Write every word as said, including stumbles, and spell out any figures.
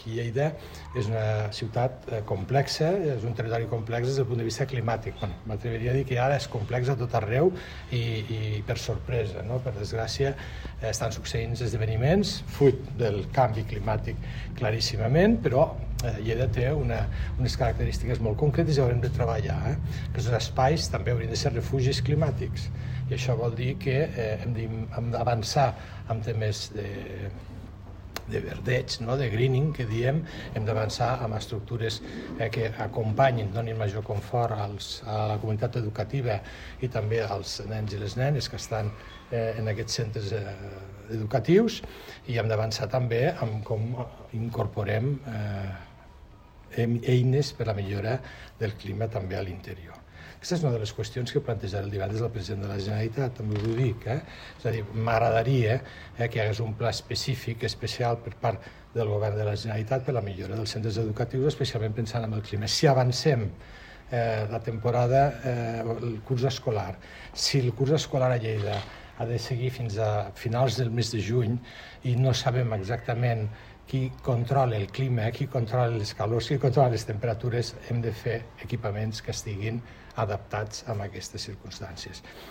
Lleida és una ciutat complexa, és un territori complex des del punt de vista climàtic. Bueno, m'atreviria a dir que ara és complex a tot arreu i, i per sorpresa, no? Per desgràcia, estan succeint esdeveniments fruit del canvi climàtic claríssimament, però Lleida té una, unes característiques molt concretes i haurem de treballar. Eh? Aquests espais també haurien de ser refugis climàtics i això vol dir que eh, hem d'avançar amb temes de de verdeig, no? De greening, que diem, hem d'avançar amb estructures eh, que acompanyin, donin major confort als, a la comunitat educativa i també als nens i les nenes que estan eh, en aquests centres eh, educatius, i hem d'avançar també amb com incorporem eh, eines per a la millora del clima també a l'interior. Aquesta és una de les qüestions que plantejarà el divendres el president de la Generalitat, també us ho dic. Eh? És a dir, m'agradaria eh, que hi hagués un pla específic, especial per part del govern de la Generalitat per la millora dels centres educatius, especialment pensant en el clima. Si avancem eh, la temporada, eh, el curs escolar, si el curs escolar a Lleida ha de seguir fins a finals del mes de juny i no sabem exactament qui controla el clima, qui controla les calors, qui controla les temperatures, hem de fer equipaments que estiguin adaptats a aquestes circumstàncies.